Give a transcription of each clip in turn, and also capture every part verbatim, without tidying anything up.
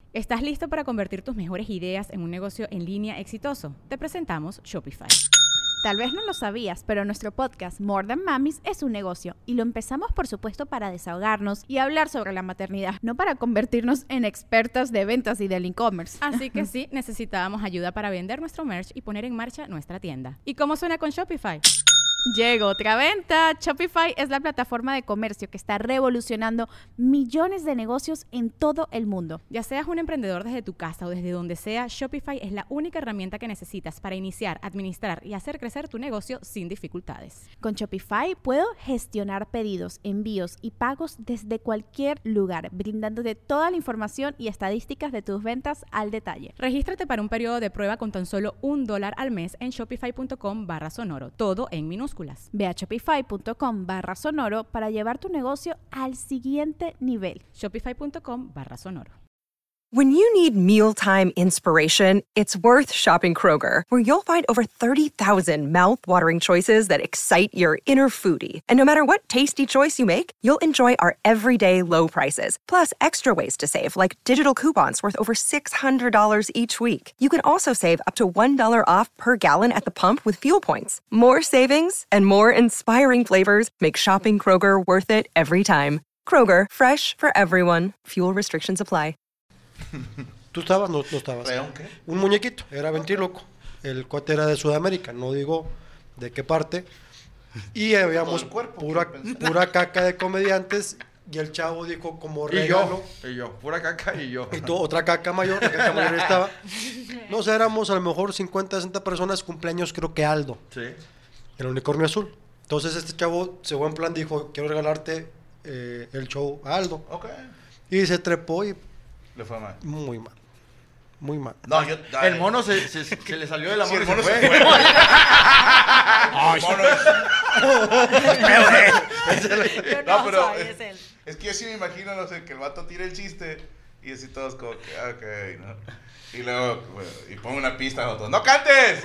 ¿Estás listo para convertir tus mejores ideas en un negocio en línea exitoso? Te presentamos Shopify. Tal vez no lo sabías, pero nuestro podcast More Than Mamis es un negocio y lo empezamos por supuesto para desahogarnos y hablar sobre la maternidad, no para convertirnos en expertas de ventas y del e-commerce. Así que sí, necesitábamos ayuda para vender nuestro merch y poner en marcha nuestra tienda. ¿Y cómo suena con Shopify? Llegó otra venta. Shopify es la plataforma de comercio que está revolucionando millones de negocios en todo el mundo. Ya seas un emprendedor desde tu casa o desde donde sea, Shopify es la única herramienta que necesitas para iniciar, administrar y hacer crecer tu negocio sin dificultades. Con Shopify puedo gestionar pedidos, envíos y pagos desde cualquier lugar, brindándote toda la información y estadísticas de tus ventas al detalle. Regístrate para un periodo de prueba con tan solo un dólar al mes en shopify.com barra sonoro, todo en minúsculas. Ve a shopify.com barra sonoro para llevar tu negocio al siguiente nivel. Shopify.com barra sonoro. When you need mealtime inspiration, it's worth shopping Kroger, where you'll find over thirty thousand mouth-watering choices that excite your inner foodie. And no matter what tasty choice you make, you'll enjoy our everyday low prices, plus extra ways to save, like digital coupons worth over six hundred dollars each week. You can also save up to one dollar off per gallon at the pump with fuel points. More savings and more inspiring flavors make shopping Kroger worth it every time. Kroger, fresh for everyone. Fuel restrictions apply. ¿Tú estabas? No, no estabas. ¿Un qué? Un muñequito, era ventríloco. El cuate era de Sudamérica, no digo de qué parte. Y habíamos cuerpo, pura, pura caca de comediantes. Y el chavo dijo como Y regalo. yo, y yo, pura caca y yo. Y tú, otra caca mayor, la caca mayor estaba. No sé, éramos a lo mejor cincuenta, sesenta personas, cumpleaños creo que Aldo. Sí. El unicornio azul. Entonces este chavo se fue en plan, dijo, quiero regalarte eh, el show a Aldo. Ok. Y se trepó y Le fue mal. muy mal. Muy mal. No, yo... El mono se, se, se le salió de la Sí, mano el y mono se se fue. fue. Ay, No, pero es, es que yo sí me imagino, no sé, que el vato tire el chiste y así todos como que, ok, ¿no? Y luego, bueno, y pongo una pista a otros, ¡no cantes!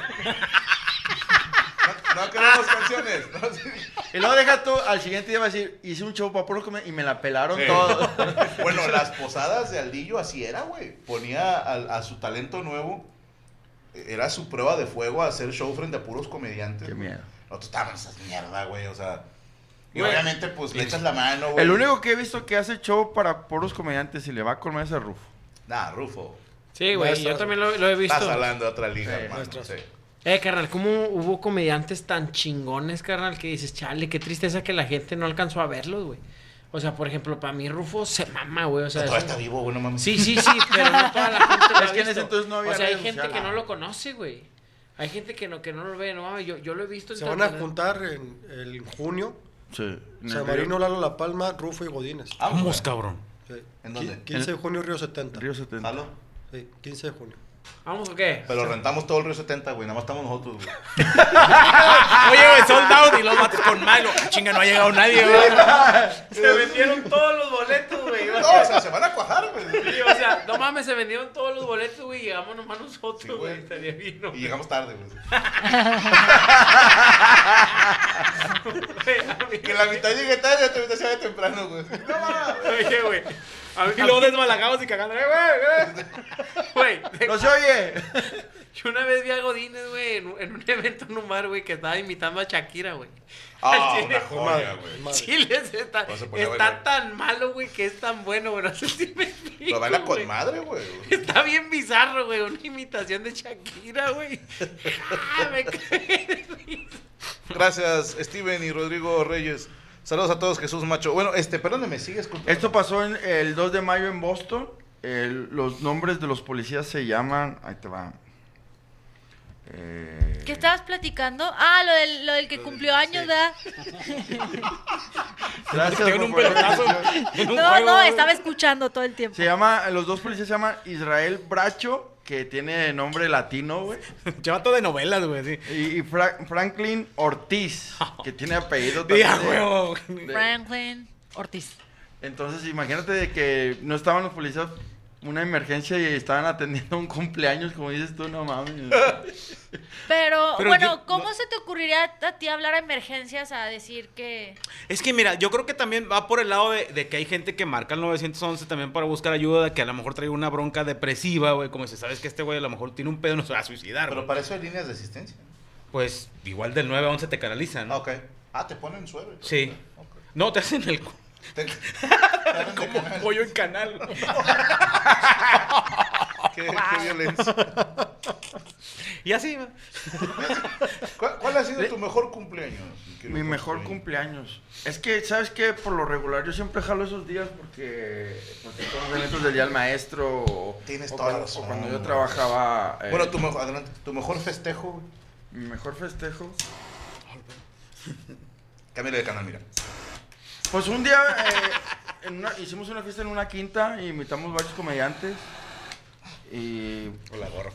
No, no queremos canciones. ¿No? Sí. Y luego deja tú, al siguiente día va a decir, hice un show para puro comer y me la pelaron Sí. todo. Bueno, las posadas de Aldillo así era, güey. Ponía a, a su talento nuevo, era su prueba de fuego a hacer show frente a puros comediantes. Qué güey. miedo. Nosotros estábamos esas mierda, güey, o sea... Y Güey. obviamente, pues, le echas la mano, güey. El único que he visto que hace show para puros comediantes y le va con más es Rufo. Nah, Rufo. Sí, güey, yo también lo, lo he visto. Estás hablando de otra liga, Sí, hermano. nuestras. Sí. Eh, carnal, ¿cómo hubo comediantes tan chingones, carnal, que dices, chale, qué tristeza que la gente no alcanzó a verlos, güey? O sea, por ejemplo, para mí Rufo se mama, güey, o sea... Todavía es un- está vivo, güey, no mames. Sí, sí, sí, pero no toda la gente lo ha Es que en visto. ese entonces no había O sea, hay redes gente sociales. que no lo conoce, güey. Hay gente que no, que no lo ve, no mames, yo, yo lo he visto en Se van a internet. juntar en, el junio. Sí. En el San Marino, Lalo La Palma, Rufo y Godínez. Vamos, cabrón. Sí. ¿En dónde? quince de junio, Río setenta. Río setenta. ¿Jalo? Sí, quince de junio. ¿Vamos o qué? Pero rentamos todo el Río setenta, güey. Nada más estamos nosotros, güey. Oye, güey, sold out y los mates con malo. Chinga, no ha llegado nadie, güey. Se vendieron todos los boletos, güey. No, o sea, se van a cuajar, güey. Sí, o sea, no mames, se vendieron todos los boletos, güey, y llegamos nomás nosotros, Sí, güey. güey. Estaría bien, ¿no? Y llegamos tarde, güey. Güey, a mí- Que la mitad llegue tarde y otra mitad se vaya temprano, güey. No mames. Oye, güey. A mí, Y luego desmalagados y cagando. ¡Eh, güey! güey, de- ¡No se oye! yo una vez vi a Godínez, güey, en, un- en un evento en un bar, güey, que estaba imitando a Shakira, güey. Ah, Al una chile. joya, güey. Madre. Chile está, No se ponía a está bailar. tan malo, güey, que es tan bueno, güey. No sé si me explico, Lo baila güey. con madre, güey. Está bien bizarro, güey. Una imitación de Shakira, güey. Ah, me cae de risa. Gracias, Steven y Rodrigo Reyes. Saludos a todos, Jesús Macho. Bueno, este, perdóneme, sigues con... Esto pasó en el dos de mayo en Boston. El- los nombres de los policías se llaman... Ahí te va. Eh, ¿Qué estabas platicando? Ah, lo del, lo del que cumplió años, ¿verdad? Gracias Tienen por un poner pelotazo atención. en un No, juego, no, güey. estaba escuchando todo el tiempo. Se llama... Los dos policías se llaman Israel Bracho, que tiene nombre latino, güey. Lleva de novelas, güey, sí. Y, y Fra- Franklin Ortiz, que tiene apellido Día, también de- huevo. de- Franklin Ortiz. Entonces, imagínate de que no estaban los policías una emergencia y estaban atendiendo un cumpleaños, como dices tú, no mames. Pero, Pero bueno, yo- ¿cómo no- se te ocurriría a ti hablar a emergencias a decir que... Es que mira, yo creo que también va por el lado de, de que hay gente que marca el nueve once también para buscar ayuda, de que a lo mejor trae una bronca depresiva, güey, como si sabes que este güey a lo mejor tiene un pedo, no se va a suicidar, Pero güey. para eso hay líneas de asistencia. Pues igual del nueve once te canalizan, ¿no? Ah, ok. Ah, te ponen suave. Sí. Ok. No, te hacen el... Te- te dan de como canal. pollo en canal. Qué, qué violencia. Y así, güey. ¿Cuál, cuál ha sido tu mejor cumpleaños? Mi mejor cumpleaños. Es que, ¿sabes qué? Por lo regular yo siempre jalo esos días porque, porque son los eventos del Día del Maestro. O, Tienes o toda la cuando, razón, o cuando yo güey. trabajaba. eh, Bueno, tu, mejor- adelante, tu mejor festejo, güey. Mi mejor festejo. Cámbiale de canal, mira. Pues un día eh, en una- hicimos una fiesta en una quinta y invitamos varios comediantes. Y, Hola, gorro.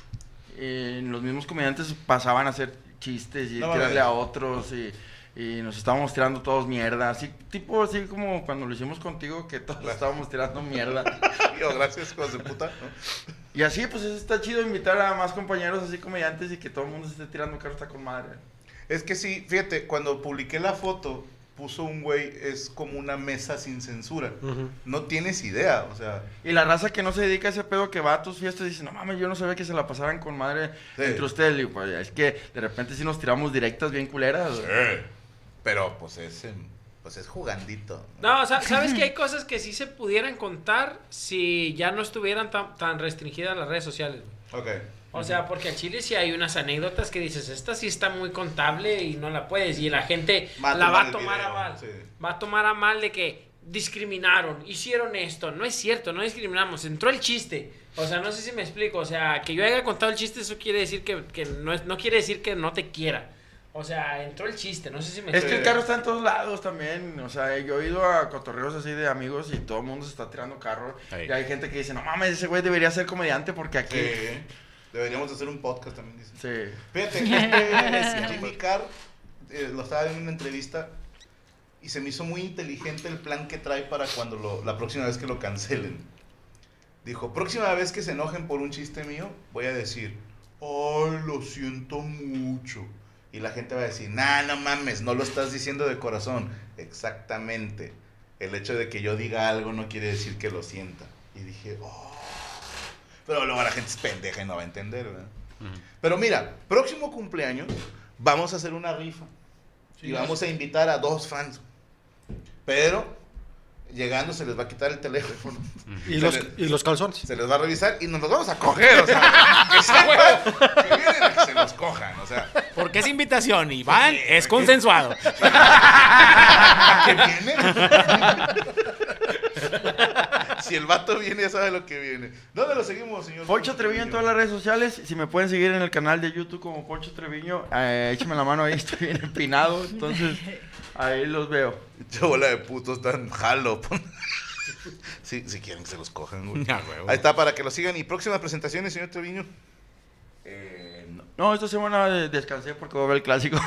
y los mismos comediantes pasaban a hacer chistes y No tirarle mames. a otros. Y, y nos estábamos tirando todos mierda. Así, tipo así como cuando lo hicimos contigo, que todos estábamos tirando mierda. Yo, gracias, hijos de puta. ¿no? Y así, pues eso está chido invitar a más compañeros así comediantes y que todo el mundo se esté tirando carro, está con madre. Es que sí, fíjate, cuando publiqué la foto, puso un güey, es como una mesa sin censura. No tienes idea, o sea. Y la raza que no se dedica a ese pedo que va a tus fiestas dice, no mames, yo no sabía que se la pasaran con madre Sí. entre ustedes. Y pues es que de repente sí nos tiramos directas bien culeras. güey. Pero pues es, em, pues es jugandito. No, o sea, sabes que hay cosas que sí se pudieran contar si ya no estuvieran tan, tan restringidas las redes sociales. güey. Ok. O sea, porque al chile sí hay unas anécdotas que dices, esta sí está muy contable y no la puedes. Y la gente Va a la va tomar a el tomar video, a mal. sí. Va a tomar a mal de que discriminaron, hicieron esto. No es cierto, no discriminamos. Entró el chiste. O sea, no sé si me explico. O sea, que yo haya contado el chiste, eso quiere decir que, que no, es, no quiere decir que no te quiera. O sea, entró el chiste, no sé si me Es que el explico. carro está en todos lados también. O sea, yo he ido a cotorreos así de amigos y todo el mundo se está tirando carro. Ahí. Y hay gente que dice, no mames, ese güey debería ser comediante porque aquí... Sí. Deberíamos hacer un podcast también, dicen. Sí. Fíjate, este, Jimmy Carr, eh, lo estaba en una entrevista y se me hizo muy inteligente el plan que trae para cuando lo, la próxima vez que lo cancelen. Dijo, próxima vez que se enojen por un chiste mío, voy a decir, ay, lo siento mucho. Y la gente va a decir, nah, no mames, no lo estás diciendo de corazón. Exactamente. El hecho de que yo diga algo no quiere decir que lo sienta. Y dije, oh. Pero luego la gente es pendeja y no va a entender, ¿verdad? Pero mira, próximo cumpleaños vamos a hacer una rifa. Y vamos a invitar a dos fans. Pero llegando se les va a quitar el teléfono. Y Se los, les- y los calzones. Se les va a revisar y nos los vamos a coger, o sea, que sepan que vienen a que se los cojan, o sea, Porque es invitación y van, es consensuado. ¿a qué viene? Si el vato viene, ya sabe lo que viene. ¿Dónde lo seguimos, señor? Poncho Treviño en todas las redes sociales. Si me pueden seguir en el canal de YouTube como Poncho Treviño, eh, échame la mano ahí, estoy bien empinado. Entonces, ahí los veo. Yo, bola de putos, tan jalo. Sí, si quieren que se los cojan, güey. Ya, huevo. Ahí está, para que lo sigan. ¿Y próximas presentaciones, señor Treviño? Eh, no, no, esta semana eh, descansé porque voy a ver el clásico.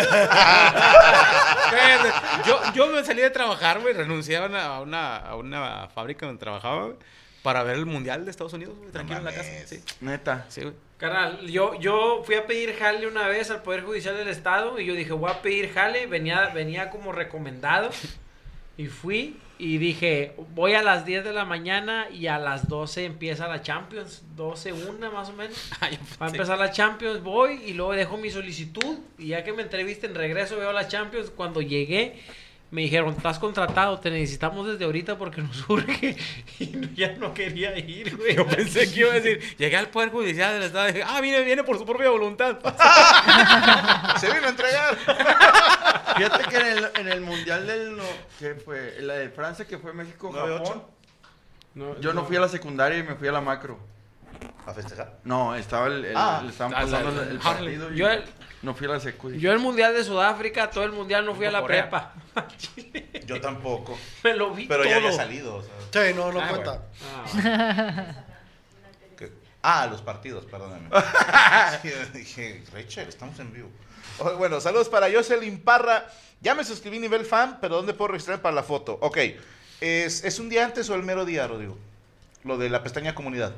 yo, yo me salí de trabajar, güey, renuncié a una, a una, a una fábrica donde trabajaba, güey, para ver el Mundial de Estados Unidos, güey, tranquilo en la casa. mames. Sí, Neta. sí, güey. Carnal, yo, yo fui a pedir jale una vez al Poder Judicial del Estado y yo dije, voy a pedir jale, venía, venía como recomendado y fui y dije, voy a las diez de la mañana y a las doce empieza la Champions, doce, una más o menos. Ay, Va a sí. empezar la Champions, voy y luego dejo mi solicitud y ya que me entrevisten regreso, veo la Champions. Cuando llegué me dijeron, estás contratado, te necesitamos desde ahorita porque nos urge. Y no- ya no quería ir, güey. Yo pensé que iba a decir, llegué al Poder Judicial del Estado y dije, ah, viene, viene por su propia voluntad. Se vino a entregar. Fíjate que en el, en el Mundial del... No, que fue? La de Francia, que fue México, nueve Japón. No, Yo no fui a la secundaria y me fui a la macro. A festejar. No, estaba el, el- Ah. le estaban Ah, la- pasando el, el órale. partido y Yo el- no fui a la secundaria. Yo el Mundial de Sudáfrica, todo el Mundial no fui a la Corea. prepa. Yo tampoco. Me lo vi Pero todo. ya había salido, o sea. Sí, no, no Ah, cuenta. Ah, que- Ah, los partidos, perdóname. Sí, dije, Rachel, estamos en vivo. Oh, bueno, saludos para Jocelyn Parra. Ya me suscribí nivel fan, pero ¿dónde puedo registrar para la foto? Ok. ¿Es, ¿Es un día antes o el mero día, Rodrigo? Lo de la pestaña comunidad.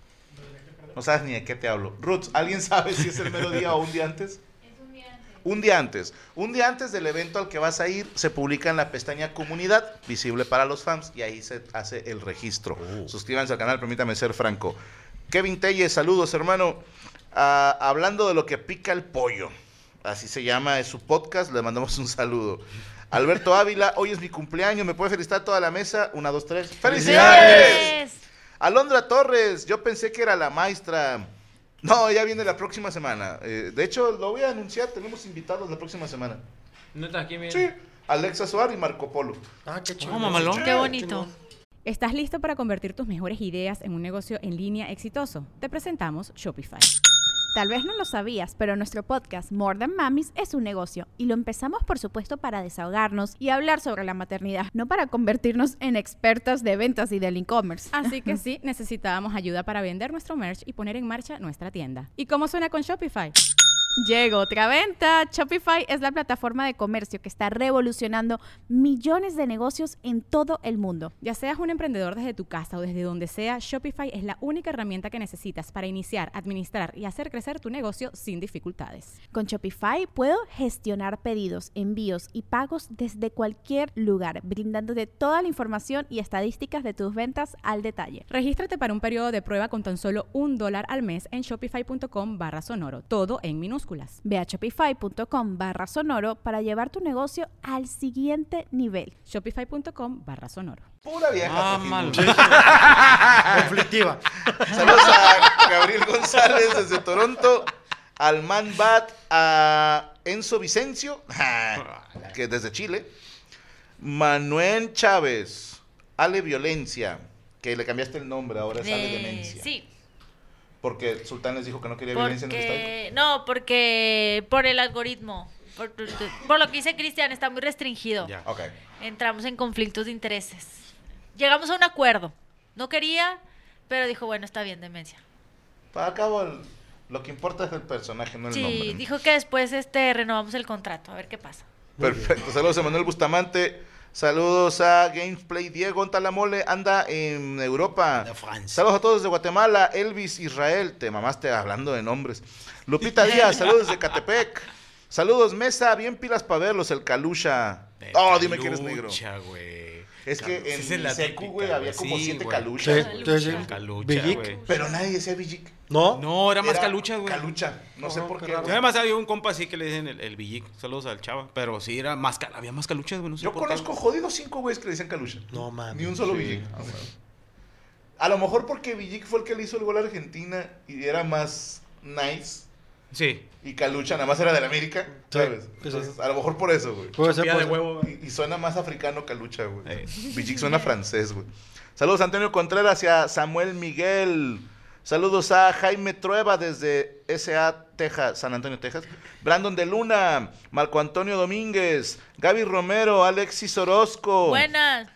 No sabes ni de qué te hablo. Roots, ¿alguien sabe si es el mero día o un día antes? Un día antes. Un día antes del evento al que vas a ir, se publica en la pestaña Comunidad, visible para los fans, y ahí se hace el registro. Oh. Suscríbanse al canal, permítame ser franco. Kevin Telles, saludos, hermano. Uh, hablando de lo que pica el pollo, así se llama, es su podcast, le mandamos un saludo. Alberto Ávila, hoy es mi cumpleaños, ¿me puede felicitar toda la mesa? Una, dos, tres. ¡Felicidades! Alondra Torres, yo pensé que era la maestra... No, ya viene la próxima semana. Eh, de hecho, lo voy a anunciar. Tenemos invitados la próxima semana. ¿No está aquí bien? Sí. Alexa Suárez y Marco Polo. Ah, qué chido. Oh, mamalón. Qué bonito. ¿Estás listo para convertir tus mejores ideas en un negocio en línea exitoso? Te presentamos Shopify. Tal vez no lo sabías, pero nuestro podcast More Than Mamis es un negocio y lo empezamos por supuesto para desahogarnos y hablar sobre la maternidad, no para convertirnos en expertas de ventas y del e-commerce. Así que sí, necesitábamos ayuda para vender nuestro merch y poner en marcha nuestra tienda. ¿Y cómo suena con Shopify? Llegó otra venta. Shopify es la plataforma de comercio que está revolucionando millones de negocios en todo el mundo. Ya seas un emprendedor desde tu casa o desde donde sea, Shopify es la única herramienta que necesitas para iniciar, administrar y hacer crecer tu negocio sin dificultades. Con Shopify puedo gestionar pedidos, envíos y pagos desde cualquier lugar, brindándote toda la información y estadísticas de tus ventas al detalle. Regístrate para un periodo de prueba con tan solo un dólar al mes en shopify.com barra sonoro, todo en minúsculas. Ve a shopify.com barra sonoro para llevar tu negocio al siguiente nivel. Shopify.com barra sonoro. Pura vieja. Ah, mal. Conflictiva. Saludos a Gabriel González desde Toronto, al Man Bat, a Enzo Vicencio, que desde Chile, Manuel Chávez, Ale Violencia, que le cambiaste el nombre, ahora es Ale Eh, Demencia. sí, Porque Sultán les dijo que no quería violencia en el estadio. porque no, porque por el algoritmo, por, por lo que dice Cristian, está muy restringido. Ya. Ok. Entramos en conflictos de intereses. Llegamos a un acuerdo. No quería, pero dijo, bueno, está bien, Demencia. Para acabo, el- lo que importa es el personaje, no el Sí, nombre. dijo que después este renovamos el contrato, a ver qué pasa. Perfecto. Saludos a Manuel Bustamante. Saludos a Gameplay Diego en Talamole, anda en Europa. De Francia. Saludos a todos desde Guatemala. Elvis Israel, te mamaste hablando de nombres. Lupita Díaz, saludos desde Catepec. Saludos Mesa, bien pilas para verlos, el Calucha. De Oh, dime que eres negro. Calucha, güey. Es que Calucha, en esa es la Secu, típica, güey, había como Sí, siete güey. Caluchas. Sí, güey. sí, sí. Calucha, Villic. güey. Pero nadie decía Villic. ¿No? No, era más Era Calucha, güey. Calucha, no sé Ajá, por qué qué. raro. Yo además había un compa así que le dicen el, el Villic. Saludos al chava. Pero sí, era más cal- había más caluchas, güey. No sé Yo por qué. conozco jodidos cinco güeyes que le dicen Calucha. No mames. Ni un solo Sí. Villic. Ah, bueno. A lo mejor porque Villic fue el que le hizo el gol a Argentina y era más nice. Sí. Y Calucha nada más era del América, Sí, ¿sabes? sí, sí. Entonces, a lo mejor por eso, güey. Puede ser, Pía puede de ser. huevo. Y, y suena más africano Calucha, güey. Eh. Villic suena francés, güey. Saludos a Antonio Contreras y a Samuel Miguel. Saludos a Jaime Trueba desde S A Texas, San Antonio, Texas. Brandon de Luna, Marco Antonio Domínguez, Gaby Romero, Alexis Orozco. Buenas.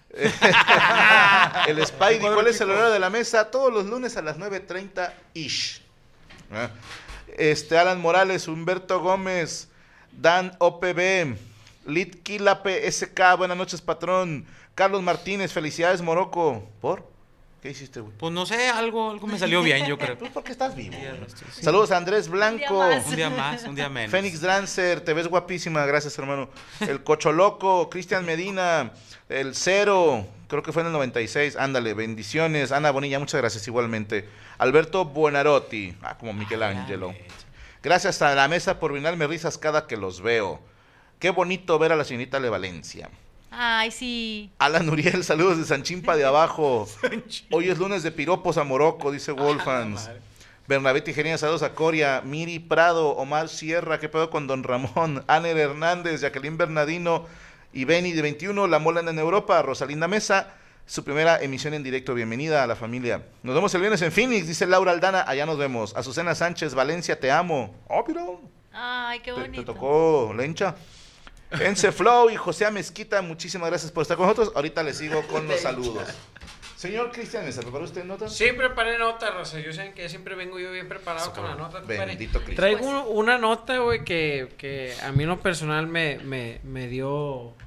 El Spidey, ¿cuál es el horario de la mesa? Todos los lunes a las nueve treinta ish. Ah. Este, Alan Morales, Humberto Gómez, Dan O P B, Lit Quilape S K, buenas noches, patrón. Carlos Martínez, felicidades, Morocco. ¿Por? ¿Qué hiciste, güey? Pues no sé, algo, algo me salió bien, yo creo. Pues porque estás vivo. Sí, güey. sí. Saludos a Andrés Blanco. más. Un día más, un día menos. Fénix Drancer, te ves guapísima, gracias hermano. El Cocho Loco, Cristian Medina, el Cero, creo que fue en el noventa y seis, ándale, bendiciones. Ana Bonilla, muchas gracias igualmente. Alberto Buonarotti, ah, como Michelangelo. Gracias a la mesa por brindarme risas cada que los veo. Qué bonito ver a la señorita Le Valencia. Ay, sí. Alan Uriel, saludos de Sanchimpa de abajo. Hoy es lunes de piropos a Morocco, dice Wolfans. Bernabé Tijerina, saludos a Coria. Miri Prado, Omar Sierra, ¿qué pedo con Don Ramón? Aner Hernández, Jacqueline Bernardino y Benny de veintiuno, La Mola en Europa. Rosalinda Mesa, su primera emisión en directo. Bienvenida a la familia. Nos vemos el viernes en Phoenix, dice Laura Aldana. Allá nos vemos. Azucena Sánchez, Valencia, te amo. Oh, pero Ay, qué te, bonito. te tocó lencha. Ence Flow y José Mezquita, muchísimas gracias por estar con nosotros. Ahorita les sigo con los saludos. Señor Cristian, ¿me preparó usted notas? Sí, preparé nota, Rosa. Yo sé que siempre vengo yo bien preparado con la nota. compadre. Bendito Cristo. Traigo un- una nota, güey, que, que a mí en lo personal me, me, me dio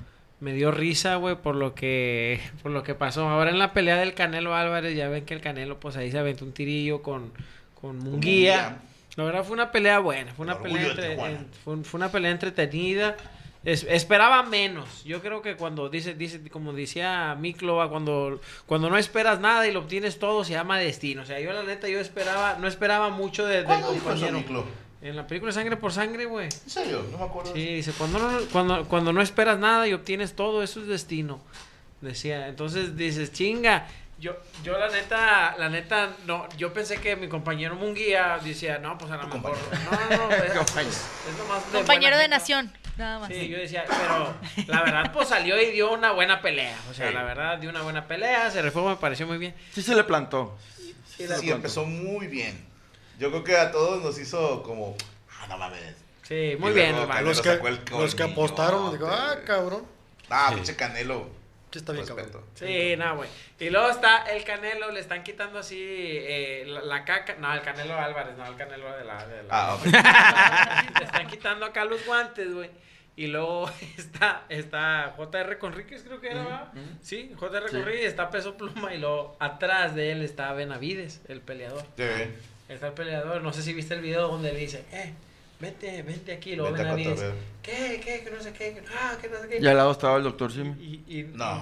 me dio risa, güey, por lo que por lo que pasó. Ahora en la pelea del Canelo Álvarez, ya ven que el Canelo, pues ahí se aventó un tirillo con, con Munguía. Munguía. La verdad fue una pelea buena, fue una El pelea orgullo de entre- Tijuana. en- fue, fue una pelea entretenida. Es- esperaba menos. Yo creo que cuando dice, dice, como decía Miklova, cuando, cuando no esperas nada y lo obtienes todo, se llama destino. O sea, yo la neta, yo esperaba, no esperaba mucho de, del ¿Cuándo dijo eso, compañero. Miklo? En la película Sangre por Sangre, güey. ¿En serio? No me acuerdo. Sí, dice, cuando no, cuando, cuando no esperas nada y obtienes todo, eso es destino. Decía, entonces dices, chinga. Yo, yo la neta, la neta, no, yo pensé que mi compañero Munguía decía, no, pues a lo Tu mejor. compañero. No, no, no, es, es nomás de Compañero buena de gente. nación, nada más. Sí, yo decía, pero la verdad, pues salió y dio una buena pelea. O sea, Sí. la verdad, dio una buena pelea, se reformó, me pareció muy bien. Sí se le plantó. Sí, se le plantó. empezó muy bien. Yo creo que a todos nos hizo como, ah, no mames. Sí, muy Y bien, luego el vato. Canelo Los que, sacó el los que colmillo, apostaron, digo, ah, güey. cabrón. Ah, pinche Canelo. Sí, está bien, Respeto. cabrón. Sí, no, güey. Y luego está el Canelo, le están quitando así eh, la, la caca. No, el Canelo Álvarez, no, el Canelo de la. De la Ah, ok. le están quitando acá los guantes, güey. Y luego está, está J R Conríquez, creo que era, ¿verdad? Sí, J R Sí. Conríquez, está Peso Pluma y luego atrás de él está Benavides, el peleador. Sí. Está el peleador, no sé si viste el video donde le dice, eh, vente, vente aquí, y luego Vente a Benavides, cotorrear. ¿qué, qué, que no sé qué, que- ah, que no sé qué. Y al lado estaba el doctor Simi. Y, y, No.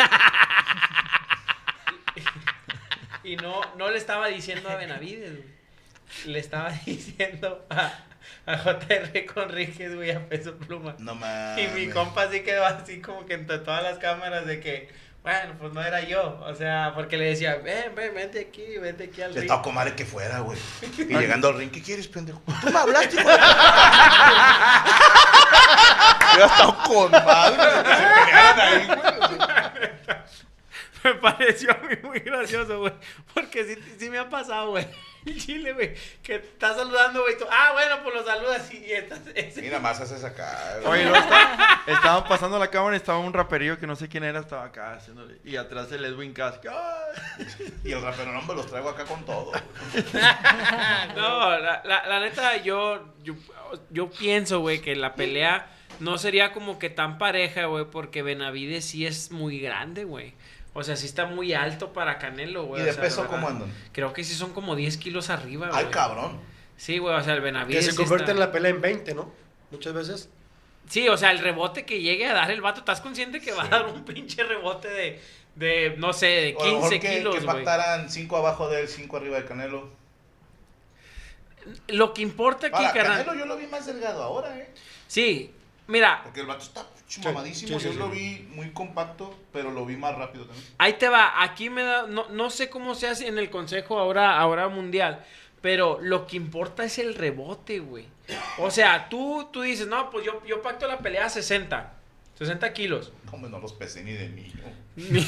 y no, no le estaba diciendo a Benavides, güey. Le estaba diciendo a, a J R Conríquez, güey, a Peso Pluma. No mames. Y mi compa así quedó así como que entre todas las cámaras de que, bueno, pues no era yo. O sea, porque le decía, ven, ven, vente aquí, vente aquí al Le ring. estaba con madre que fuera, güey. Y llegando al ring, ¿qué quieres, pendejo? Tú me hablaste, hijo de... Hubiera estado con madre. Que se pelearan ahí, güey. Me pareció a mí muy gracioso, güey. Porque sí, sí me ha pasado, güey. En Chile, güey. Que estás saludando, güey. y tú, ah, bueno, pues lo saludas y estás. ese- Y nada más haces acá. Oye, luego está- estaban pasando la cámara y estaba un raperillo que no sé quién era, estaba acá haciéndole. Y atrás el Edwin Cass. ¡ay! Y el rapero, no, me los traigo acá con todo. güey. No, la, la, la neta, yo, yo, yo pienso, güey, que la pelea no sería como que tan pareja, güey, porque Benavides sí es muy grande, güey. O sea, sí está muy alto para Canelo, güey. ¿Y de o sea, peso la cómo verdad, andan? Creo que sí son como diez kilos arriba, güey. Ay, cabrón. Sí, güey, o sea, el Que Benavides se sí convierte está- en la pelea en veinte, ¿no? Muchas veces. Sí, o sea, el rebote que llegue a dar el vato, ¿estás consciente que va a dar un pinche rebote de, de no sé, de O a lo mejor quince que, kilos, que güey? pactaran cinco abajo de él, cinco arriba de Canelo. Lo que importa aquí, Ahora, carnal. Canelo yo lo vi más delgado ahora, ¿eh? Sí, mira, Porque el vato está mamadísimo. sí, sí, yo sí. lo vi muy compacto, pero lo vi más rápido también. ahí te va. Aquí me da, no, no sé cómo se hace en el consejo ahora, ahora mundial, pero lo que importa es el rebote, güey. O sea, tú, tú dices, no, pues yo, yo pacto la pelea a sesenta, sesenta kilos. Hombre, no los pesé ni de mí. ¿no?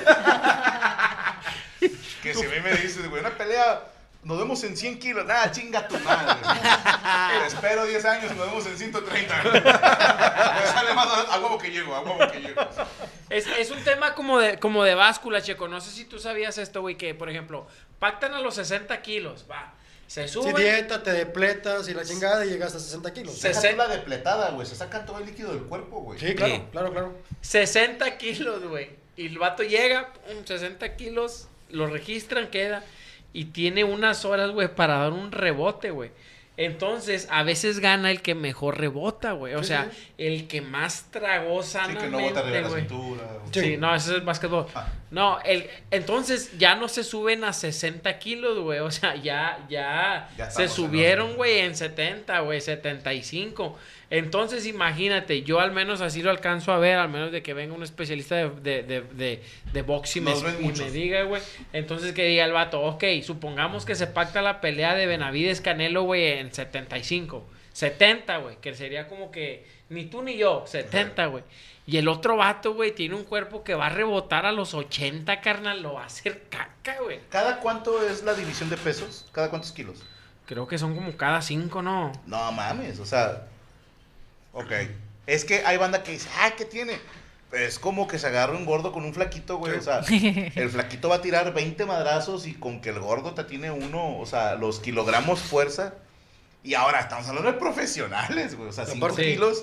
Que si a mí me dices, güey, una pelea, nos vemos en cien kilos. Nada, chinga tu madre. Te espero diez años, nos vemos en ciento treinta. Me sale más a, a huevo que llego, a huevo que llego. Es, es un tema como de, como de báscula, Checo. No sé si tú sabías esto, güey, que, por ejemplo, pactan a los sesenta kilos, va. Se Si suben. dieta, te depletas y la chingada y llegas a sesenta kilos. Se- Deja tú la depletada, güey. Se sacan todo el líquido del cuerpo, güey. Sí, claro, Sí. claro, claro. sesenta kilos, güey. Y el vato llega, pum, sesenta kilos, lo registran, queda. Y tiene unas horas, güey, para dar un rebote, güey. Entonces, a veces gana el que mejor rebota, güey. O Sí, sea, sí. el que más tragó Sí, sanamente, que no bota arriba de la güey. cintura. güey. Sí. Sí. no, ese es el básquetbol. Ah. No, el, entonces ya no se suben a sesenta kilos, güey. O sea, ya, ya, Ya se estamos en subieron, orden. güey, en setenta, güey, setenta y cinco. Entonces, imagínate, yo al menos así lo alcanzo a ver, al menos de que venga un especialista de, de, de, de, de box y me, Nos ven y me muchos. diga, güey. Entonces, que diga el vato, ok, supongamos que se pacta la pelea de Benavides Canelo, güey, en setenta y cinco. setenta, güey, que sería como que ni tú ni yo, setenta, güey. Y el otro vato, güey, tiene un cuerpo que va a rebotar a los ochenta, carnal, lo va a hacer caca, güey. ¿Cada cuánto es la división de pesos? ¿Cada cuántos kilos? Creo que son como cada cinco, ¿no? No mames, o sea. Ok. Es que hay banda que dice, ah, ¿qué tiene? Es como que se agarra un gordo con un flaquito, güey. O sea, el flaquito va a tirar veinte madrazos y con que el gordo te tiene uno, o sea, los kilogramos fuerza. Y ahora estamos hablando de profesionales, güey. O sea, cinco Aparte- kilos.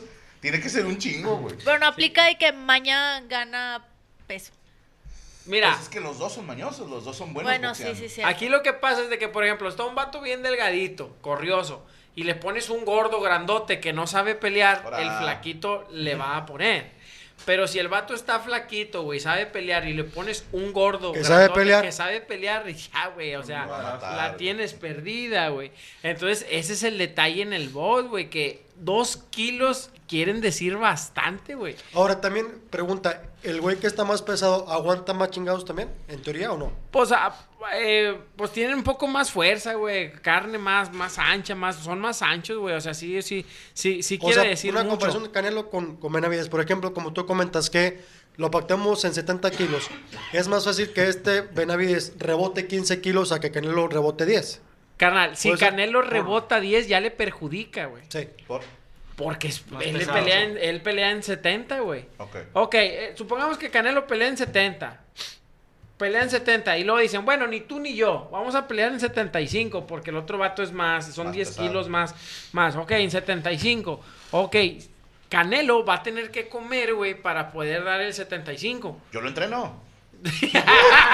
Tiene que ser un chingo, güey. Pero no aplica de que Maña gana peso. Mira. Pues es que los dos son mañosos, los dos son buenos. Bueno, sí, boxeando. sí, sí. Aquí lo que pasa es de que, por ejemplo, está un vato bien delgadito, corrioso, y le pones un gordo grandote que no sabe pelear, Ahora. el flaquito le va a poner. Pero si el vato está flaquito, güey, sabe pelear, y le pones un gordo Que grandote sabe pelear. que sabe pelear, y ya, güey, o sea, Lo va a matar, la güey. tienes perdida, güey. Entonces, ese es el detalle en el box, güey, que dos kilos quieren decir bastante, güey. Ahora también pregunta, ¿el güey que está más pesado aguanta más chingados también? ¿En teoría o no? Pues, ah, eh, pues tienen un poco más fuerza, güey. Carne más, más ancha, más, son más anchos, güey. O sea, sí, sí, sí, sí O quiere sea, decir una mucho. comparación de Canelo con, con Benavides. Por ejemplo, como tú comentas que lo pactamos en setenta kilos. Es más fácil que este Benavides rebote quince kilos a que Canelo rebote diez. Carnal, si Puede ser. Canelo rebota diez, ya le perjudica, güey. Sí. Por- Porque es- Más él, le pesado. pelea en, él pelea en setenta, güey. Ok. Ok, eh, supongamos que Canelo pelea en setenta. Pelea en setenta y luego dicen, bueno, ni tú ni yo, vamos a pelear en setenta y cinco porque el otro vato es más, son Más diez pesado. kilos más, más. Ok, en setenta y cinco. Ok, Canelo va a tener que comer, güey, para poder dar el setenta y cinco. Yo lo entreno. ¡Puta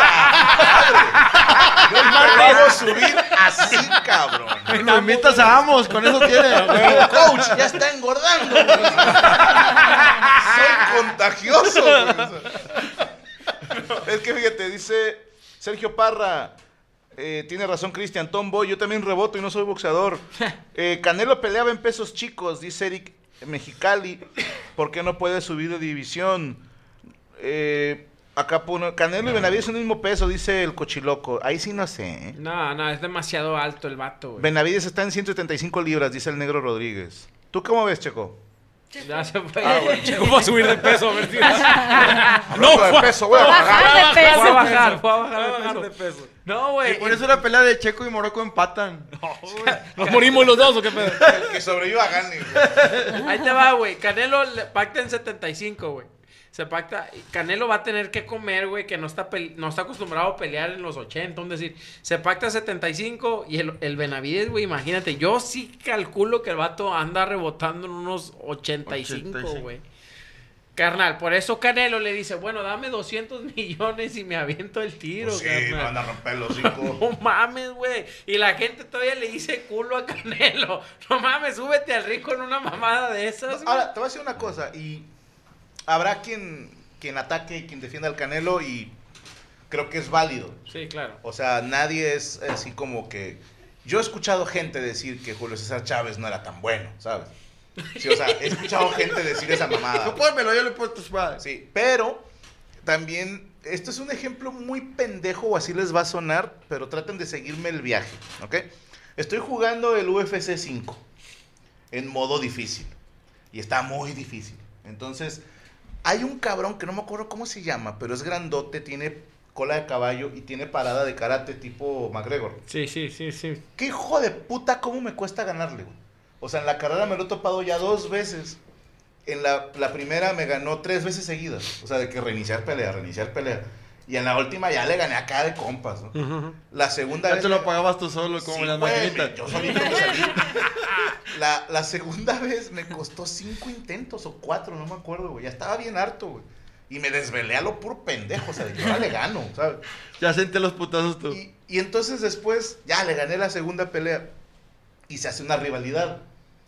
madre! Yo lo hago subir así, cabrón. Lo invitas a Amos, con eso tiene. Coach, ya está engordando, güey. Soy contagioso, güey. O sea, es que fíjate, dice Sergio Parra. eh, tiene razón Cristian Tomboy, yo también reboto y no soy boxeador. Eh, Canelo peleaba en pesos chicos, dice Eric Mexicali. ¿Por qué no puede subir de división? Eh, acá pone, Canelo y Benavides son el mismo peso, dice el cochiloco. Ahí sí no sé. ¿eh? No, no, es demasiado alto el vato, güey. Benavides está en ciento setenta y cinco libras, dice el negro Rodríguez. ¿Tú cómo ves, Checo? Ya se fue. Ah, bueno. ¿Cómo va a subir de peso? A ver si... No, de peso, voy a bajar. Bajar de Fue a peso. bajar, fue a Va a bajar bajar de de peso. peso. No, Y güey. por eso la pelea de Checo y Morocco empatan. ¿Nos morimos los dos o qué pedo? El que sobreviva gane, güey. Ahí te va, güey. Canelo le- pacta en setenta y cinco, güey. Se pacta. Canelo va a tener que comer, güey, que no está, pel- no está acostumbrado a pelear en los ochenta. Es decir, se pacta setenta y cinco y el, el Benavides, güey, imagínate. Yo sí calculo que el vato anda rebotando en unos ochenta y cinco, ochenta y cinco. güey. Carnal, por eso Canelo le dice, bueno, dame doscientos millones y me aviento el tiro, Pues sí, carnal. me van a romper los hocico. No mames, güey. Y la gente todavía le dice culo a Canelo. No mames, súbete al rico en una mamada de esas, güey. Ahora, te voy a decir una cosa. Y habrá quien, quien ataque y quien defienda al Canelo y creo que es válido. Sí, claro. O sea, nadie es así como que... Yo he escuchado gente decir que Julio César Chávez no era tan bueno, ¿sabes? Sí, o sea, he escuchado gente decir esa mamada. Tú pónmelo, yo le pongo tu espada. Sí, pero también, esto es un ejemplo muy pendejo o así les va a sonar, pero traten de seguirme el viaje, ¿ok? Estoy jugando el U F C cinco en modo difícil y está muy difícil. Entonces, hay un cabrón que no me acuerdo cómo se llama, pero es grandote, tiene cola de caballo y tiene parada de karate tipo McGregor. Sí, sí, sí, sí. ¿Qué hijo de puta cómo me cuesta ganarle, güey? O sea, en la carrera me lo he topado ya dos veces. En la, la primera me ganó tres veces seguidas. O sea, de que reiniciar pelea, reiniciar pelea. Y en la última ya le gané acá de compas, ¿no? La segunda Ya vez... te me- lo pagabas tú solo, como Sí, en las güey, maquinitas. yo solito me salí. La, la segunda vez me costó cinco intentos o cuatro, no me acuerdo, güey. Ya estaba bien harto, güey. Y me desvelé a lo puro pendejo, o sea, de que ahora le gano, ¿sabes? Ya senté los putazos tú. Y, y entonces después, ya le gané la segunda pelea. Y se hace una rivalidad.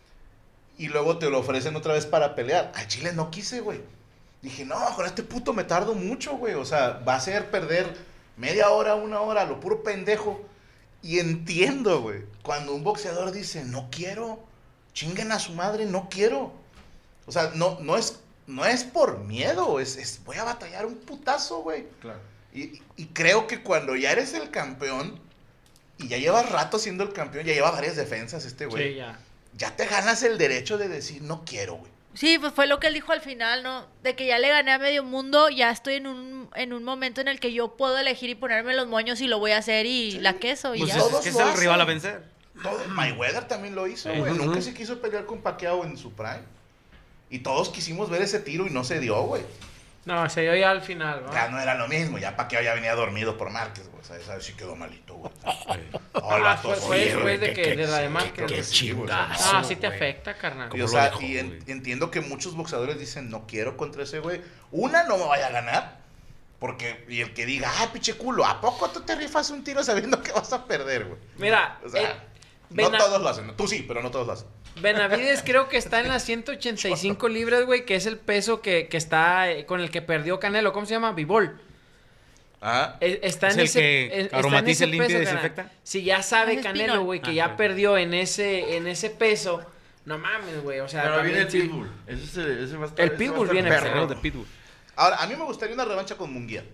Y luego te lo ofrecen otra vez para pelear. A Chile no quise, güey. Dije, no, con este puto me tardo mucho, güey. O sea, va a ser perder media hora, una hora, lo puro pendejo. Y entiendo, güey. Cuando un boxeador dice, no quiero, chinguen a su madre, no quiero. O sea, no, no, es, no es por miedo, es, es voy a batallar un putazo, güey. Claro. Y, y creo que cuando ya eres el campeón, y ya llevas rato siendo el campeón, ya lleva varias defensas este güey. Sí, ya. Ya te ganas el derecho de decir, no quiero, güey. Sí, pues fue lo que él dijo al final, ¿no? De que ya le gané a medio mundo, ya estoy en un, en un momento en el que yo puedo elegir y ponerme los moños y lo voy a hacer y la queso y Pues ya. es, Todos es que es lo el hacen. rival a vencer. Todo, Mayweather también lo hizo, güey. Ujú. Nunca se quiso pelear con Pacquiao en su prime. Y todos quisimos ver ese tiro y no se dio, güey. No, se dio ya al final, ¿no? Ya no era lo mismo, ya para que ya venía dormido por Márquez, güey. O sea, esa vez sí quedó malito, güey. Ah, fue, fue después de que de la de Márquez. Qué chingazo. Ah, sí te afecta, carnal. Y, o sea, y en- entiendo que muchos boxeadores dicen, no quiero contra ese güey. Una, no me vaya a ganar. Porque, y el que diga, ah, pinche culo, ¿a poco tú te rifas un tiro sabiendo que vas a perder, güey? Mira, O sea, eh, no Bena- todos lo hacen. Tú sí, pero no todos lo hacen. Benavides creo que está en las ciento ochenta y cinco libras, güey, que es el peso que, que está eh, con el que perdió Canelo. ¿Cómo se llama? Bivol. Ah, Eh, Está ¿Es en el ese, que eh, está en aromatiza, ese limpia y peso, carnal. desinfecta? Si ya sabe Ah, es Canelo, Pinol. güey, que Ah, ya ok. perdió en ese, en ese peso, no mames, güey, o sea, Pero viene también el sí- Pitbull. Ese, ese, ese va a estar, El ese Pitbull va a estar viene perro. Perro de Pitbull. ahora, a mí me gustaría una revancha con Munguía.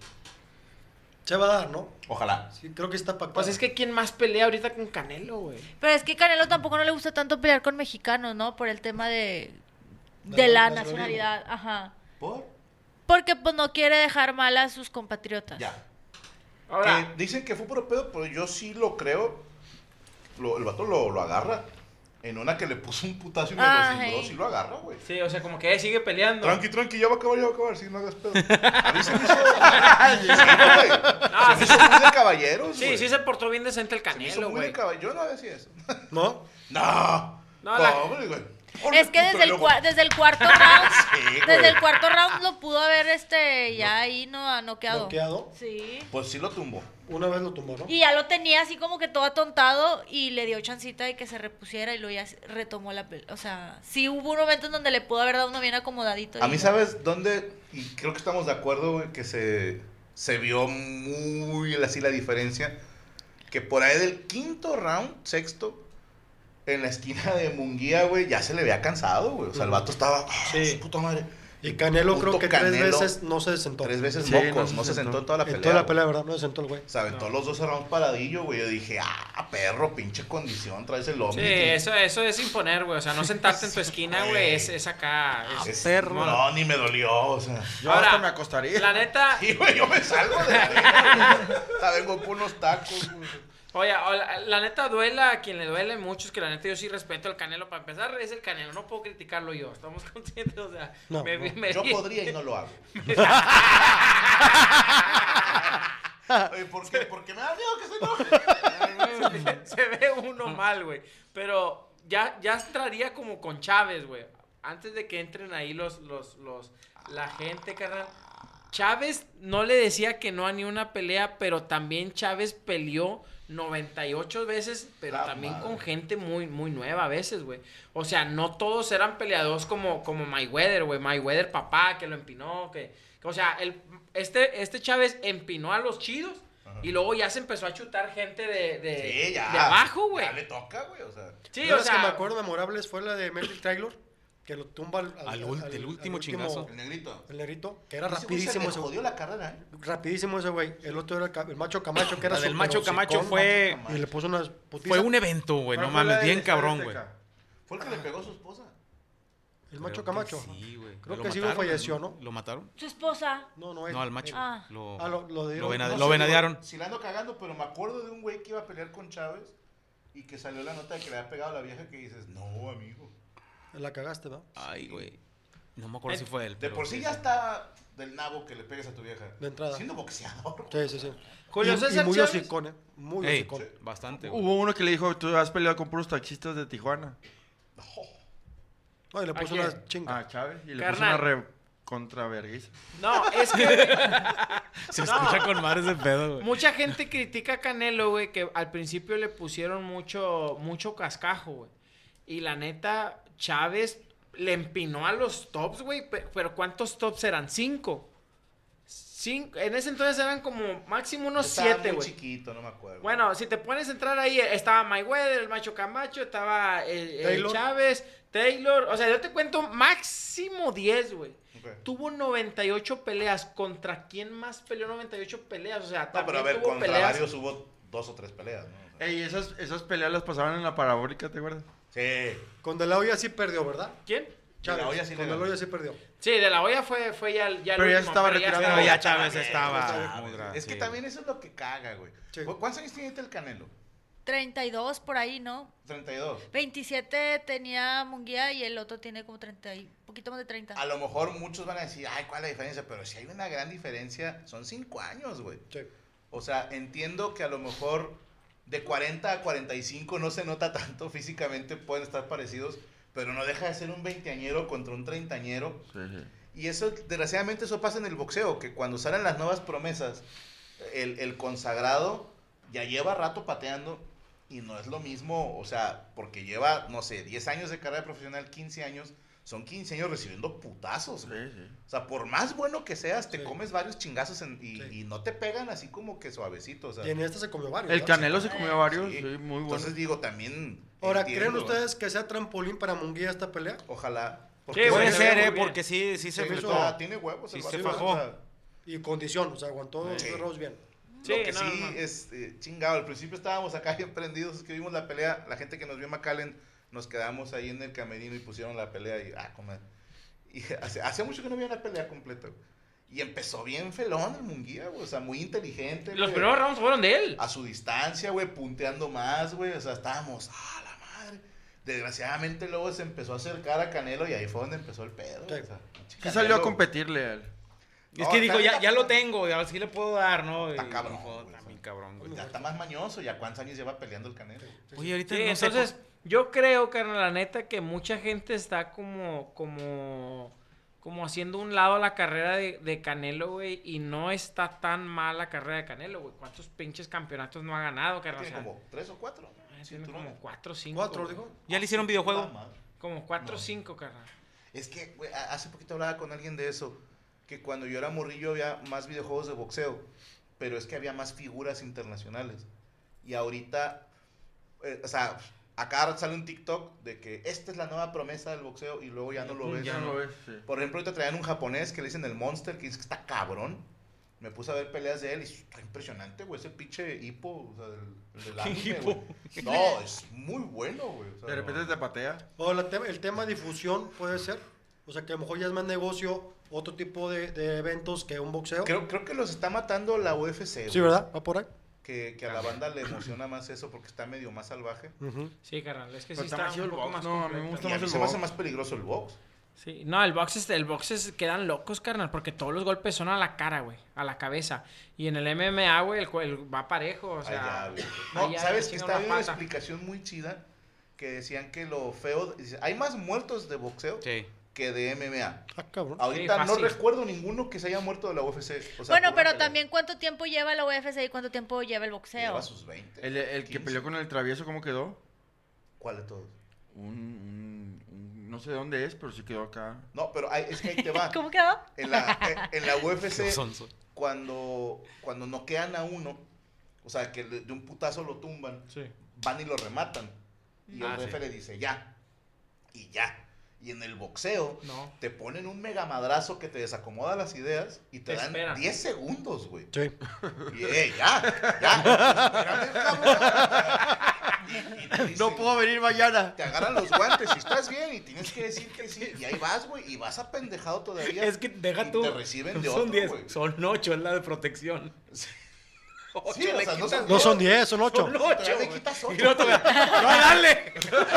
Se va a dar, ¿no? Ojalá. Sí, creo que está pactado. Pues es que ¿quién más pelea ahorita con Canelo, güey? Pero es que Canelo tampoco no le gusta tanto pelear con mexicanos, ¿no? Por el tema de, De de la la nacionalismo. nacionalidad. Ajá. ¿Por? Porque pues no quiere dejar mal a sus compatriotas. Ya. Ahora, Que dicen que fue puro pedo, pero yo sí lo creo. Lo- el vato lo, lo agarra. En una que le puso un putazo y me lo Ay. cimbró, sí lo agarra, güey. sí, o sea, como que eh, sigue peleando. Tranqui, tranqui, ya va a acabar, ya va a acabar, sí, no hagas pedo. A mí se me hizo... sí, güey. No, Se me hizo muy de caballeros, Sí, güey. sí se portó bien decente el Se me hizo Canelo, muy de güey. caballero. Yo no decía eso. ¿No? No. No, la- Pobre, güey. Órale, Es que puto, desde el, luego- cua- desde el cuarto round, Sí, güey. desde el cuarto round lo pudo haber este ya ahí no noqueado. Noqueado. Sí. Pues sí lo tumbó. Una vez lo tumbó, ¿no? Y ya lo tenía así como que todo atontado y le dio chancita de que se repusiera y luego ya se- retomó la pelea. O sea, sí hubo un momento en donde le pudo haber dado uno bien acomodadito. A y- mí, ¿sabes dónde? Y creo que estamos de acuerdo, güey, que se, se vio muy así la diferencia. Que por ahí del quinto round, sexto, en la esquina de Munguía, güey, ya se le había cansado, güey. O sea, el vato estaba, ah, Sí. su puta madre. Y Canelo Puto creo que tres Canelo, veces no se sentó. Tres veces Sí, mocos, no no se se sentó sentó. en toda la pelea. En toda la güey. pelea, ¿verdad? No se sentó el güey. Se aventó los doce rounds paradillo, güey. Yo dije, ah, perro, pinche condición, traes el hombre. Sí, eso, eso es imponer, güey. O sea, no sentarte en tu esquina, güey, es, es acá. Es, perro. No, ni me dolió, o sea. Yo Ahora, hasta me acostaría. La neta, Sí, güey, yo me salgo de la arena, güey. O sea, vengo por unos tacos, güey. oye, o la, la neta duela a quien le duele mucho, es que la neta yo sí respeto al Canelo. Para empezar, es el Canelo, no puedo criticarlo yo. Estamos conscientes, o sea, No, me, no. me- Yo podría y no lo hago. Oye, ¿por qué? Porque me da miedo que se enoje. se ve uno mal, güey. Pero ya, ya entraría como con Chávez, güey. Antes de que entren ahí los, los, los, la gente, carnal. Chávez no le decía que no a ni una pelea, pero también Chávez peleó noventa y ocho veces, pero La también madre. con gente muy, muy nueva a veces, güey. O sea, no todos eran peleadores como, como Mayweather, güey. Mayweather papá, que lo empinó, que... que, o sea, el, este, este Chávez empinó a los chidos y luego ya se empezó a chutar gente de, de, Sí, ya. de abajo, güey. Ya le toca, güey, o sea. Sí, Yo o las que sea... me acuerdo memorables fue la de Melvin Taylor, que lo tumba al, Al ult- el último chingazo. El negrito. El negrito, que era Ese güey se rapidísimo le ese jodió la carrera, ¿eh? Rapidísimo ese güey. El otro era el, ca- el macho Camacho, que era La del súper macho Camacho hocicón, fue- macho Camacho. Y le puso unas putizas. Fue un evento, güey. No ¿Cuál fue la mames, del bien Estadio cabrón, güey. Azteca? Fue el que le pegó a su esposa. El macho Creo que Camacho. Sí, güey. Creo ¿Lo que sí mataron? falleció, ¿no? ¿Lo mataron? Su esposa. No, no, él. No, al macho. Ah. Lo, Ah, lo- lo dieron- venade- no lo sé, venadearon. Si la ando cagando, pero me acuerdo de un güey que iba a pelear con Chávez y que salió la nota de que le había pegado a la vieja que dices, no, amigo. La cagaste, ¿no? Ay, güey. No me acuerdo si fue él. De pero por sí sí, ya sí. está del nabo que le pegues a tu vieja. De entrada. Siendo boxeador. Sí, sí, sí. Julio y, César y muy Chávez. hocicón, ¿eh? Muy Ey, hocicón. bastante, güey. Hubo uno que le dijo, tú has peleado con puros taxistas de Tijuana. No, y le ¿A puso quién? una chinga. Ah, Chávez. Y le Carnal. puso una re contraverguiza. No, es que... Se No. escucha con madre ese pedo, güey. Mucha gente critica a Canelo, güey, que al principio le pusieron mucho, mucho cascajo, güey. Y la neta, Chávez le empinó a los tops, güey. pe- Pero ¿cuántos tops eran? Cinco. Cinco. En ese entonces eran como máximo unos Estaba siete, muy güey. chiquito, no me acuerdo. Bueno, si te pones a entrar ahí, estaba Mayweather, el Macho Camacho, estaba eh, eh, Taylor. Chávez, Taylor. O sea, yo te cuento máximo diez, güey. Ok. Tuvo noventa y ocho peleas. ¿Contra quién más peleó noventa y ocho peleas? O sea, No, pero también a ver, tuvo contra peleas. varios hubo dos o tres peleas, ¿no? O sea, Ey, esas, esas peleas las pasaban en la parabólica, ¿te acuerdas? sí. Con De La Hoya sí perdió, ¿verdad? ¿Quién? Chávez. La Hoya sí le Con De ganó. La Hoya sí perdió. Sí, de la olla fue, fue ya, ya el Pero ya último, estaba pero retirado. Pero estaba- ya Chávez bien, estaba estaba muy grande. Es que sí. también eso es lo que caga, güey. Sí. ¿Cu- ¿Cuántos años tiene el Canelo? treinta y dos por ahí, ¿no? treinta y dos. veintisiete tenía Munguía y el otro tiene como treinta y poquito poquito más de treinta. A lo mejor muchos van a decir, ay, ¿cuál es la diferencia? Pero si hay una gran diferencia, son cinco años, güey. Sí. O sea, entiendo que a lo mejor de cuarenta a cuarenta y cinco no se nota tanto, físicamente pueden estar parecidos, pero no deja de ser un veinteañero contra un treintañero. Sí, sí. Y eso, desgraciadamente, eso pasa en el boxeo, que cuando salen las nuevas promesas, el, el consagrado ya lleva rato pateando y no es lo mismo, o sea, porque lleva, no sé, diez años de carrera profesional, quince años, son quince años recibiendo putazos, güey. Sí, sí. O sea, por más bueno que seas, te Sí. comes varios chingazos en- y, Sí. y no te pegan así como que suavecito, o sea. Y en este se comió varios. El ¿no? Canelo se comió varios, Sí. sí, muy bueno. Entonces digo, también Ahora, entiendo. ¿creen ustedes que sea trampolín para Munguía esta pelea? Ojalá. Sí, Puede güey, ser, se ve eh, muy bien. porque sí, sí se Sí, fletó. eso- Ah, tiene huevos. Sí, el se vato, fajó. o sea, Y condición, o sea, aguantó Sí. los rounds bien. Sí, lo que no, sí no. es eh, chingado. Al principio estábamos acá bien prendidos, es que vimos la pelea. La gente que nos vio en McAllen, nos quedamos ahí en el camerino y pusieron la pelea y, ah, como... Y hace, hace mucho que no había la pelea completa, güey. Y empezó bien felón el Munguía, güey. O sea, muy inteligente. Los güey. primeros rounds fueron de él. A su distancia, güey, punteando más, güey. O sea, estábamos, ah, la madre. Desgraciadamente luego se empezó a acercar a Canelo y ahí fue donde empezó el pedo. Sí. O sea, Sí salió a competirle a él. Es No, que dijo, está- ya, ya lo tengo, ya sí le puedo dar, ¿no? Está Y cabrón, dijo, güey. está bien cabrón, güey. Ya está más mañoso, ya cuántos años lleva peleando el Canelo. Oye, ahorita Sí, no sé entonces, por- yo creo, carnal, la neta, que mucha gente está como, como, como haciendo un lado a la carrera de, de Canelo, güey, y no está tan mal la carrera de Canelo, güey. ¿Cuántos pinches campeonatos no ha ganado, carnal? Tiene O sea, como tres o cuatro. eh, tiene cinturones. como cuatro o cinco. Cuatro, güey. dijo. ¿Ya le hicieron videojuego? Ah, madre. Como cuatro o No. cinco, carnal. Es que, güey, a- hace poquito hablaba con alguien de eso, que cuando yo era morrillo había más videojuegos de boxeo, pero es que había más figuras internacionales. Y ahorita, eh, o sea, a cada rato sale un TikTok de que esta es la nueva promesa del boxeo y luego ya no lo ves. Ya no lo ves, sí. Por ejemplo, ahorita traían un japonés que le dicen el Monster, que dice que está cabrón. Me puse a ver peleas de él y está impresionante, güey, ese pinche hipo, o sea, del, el del anime, Hippo. güey. No, es muy bueno, güey. o sea, De repente no. te patea. O la te- el tema difusión puede ser. O sea, que a lo mejor ya es más negocio, otro tipo de, de eventos que un boxeo. Creo, creo que los está matando la U F C, Sí, güey. ¿verdad? ¿Va por ahí? Que, que a la banda le emociona más eso porque está medio más salvaje. Ujú. Sí, carnal, es que Pero sí está está más chido un el poco box, más no, a mí me completo. gusta Y a más mí el se me hace box. más peligroso el box. Sí, no, el box, es, el box es- quedan locos, carnal, porque todos los golpes son a la cara, güey, a la cabeza. Y en el M M A, güey, el, jue- el- va parejo, o sea... Allá, güey. No, allá ¿sabes le que chingan está la bien una pata. explicación muy chida? Que decían que lo feo... dice, hay más muertos de boxeo Sí. que de M M A. Ah, cabrón. Ahorita no fácil. recuerdo ninguno que se haya muerto de la U F C. O sea, Bueno, por una pero pelea. también cuánto tiempo lleva la U F C y cuánto tiempo lleva el boxeo. Lleva sus veinte. El, el que quince. peleó con el travieso, ¿cómo quedó? ¿Cuál de todos? Un, un- un- no sé de dónde es, pero sí quedó acá. No, pero hay- es que ahí te va. ¿Cómo quedó? En la, en, en la U F C, Sonso. cuando, cuando noquean a uno, o sea, que de de un putazo lo tumban, Sí. van y lo rematan. Y Ah, el refe sí. le dice, ya. Y ya. Y en el boxeo, No. te ponen un mega madrazo que te desacomoda las ideas y te Te dan esperan. diez segundos, güey. Sí. Y, eh, ya, ya. Espérame, cabrón. Y- y te dicen- No puedo venir mañana. Te agarran los guantes y estás bien y tienes que decir que sí. Y ahí vas, güey, y vas apendejado todavía. Es que deja y tú. te reciben de son otro, diez, güey. son ocho, es la de protección. Ocho, Sí, o le sea, no quitas- son No son diez, son ocho. Son Pero ocho. ya le güey. quitas Y otro, no, te voy a- ¡No, dale!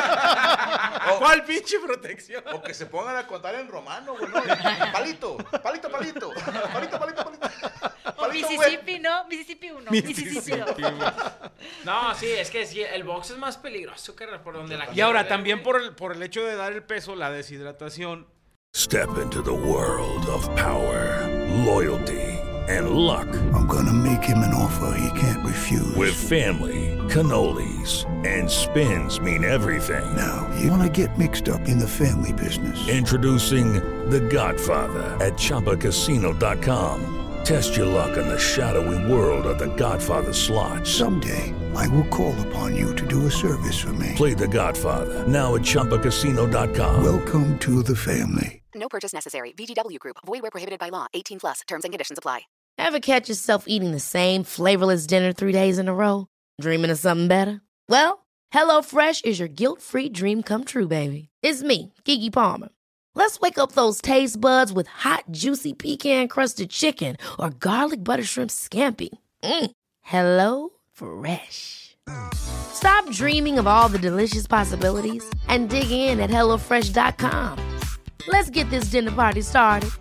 ¿Cuál pinche protección? O que se pongan a contar en romano, güey. ¿no? Palito, palito, palito. Palito, palito, palito. O Palito, Mississippi, ¿no? Mississippi uno. Mississippi dos. No, sí, es que sí, el box es más peligroso, carnal, por donde la Y ahora, quiera ver, también güey. por el, por el hecho de dar el peso, la deshidratación. Step into the world of power, loyalty, and luck. I'm gonna make him an offer he can't refuse. With family, cannolis, and spins mean everything. Now, you wanna get mixed up in the family business. Introducing The Godfather at Chumba Casino dot com. Test your luck in the shadowy world of The Godfather slot. Someday, I will call upon you to do a service for me. Play The Godfather now at Chumba Casino dot com. Welcome to the family. No purchase necessary. V G W Group. Void where prohibited by law. eighteen plus. Terms and conditions apply. Ever catch yourself eating the same flavorless dinner three days in a row? Dreaming of something better? Well, HelloFresh is your guilt-free dream come true, baby. It's me, Keke Palmer. Let's wake up those taste buds with hot, juicy pecan-crusted chicken or garlic butter shrimp scampi. Mm. Hello Fresh. Stop dreaming of all the delicious possibilities and dig in at HelloFresh dot com. Let's get this dinner party started.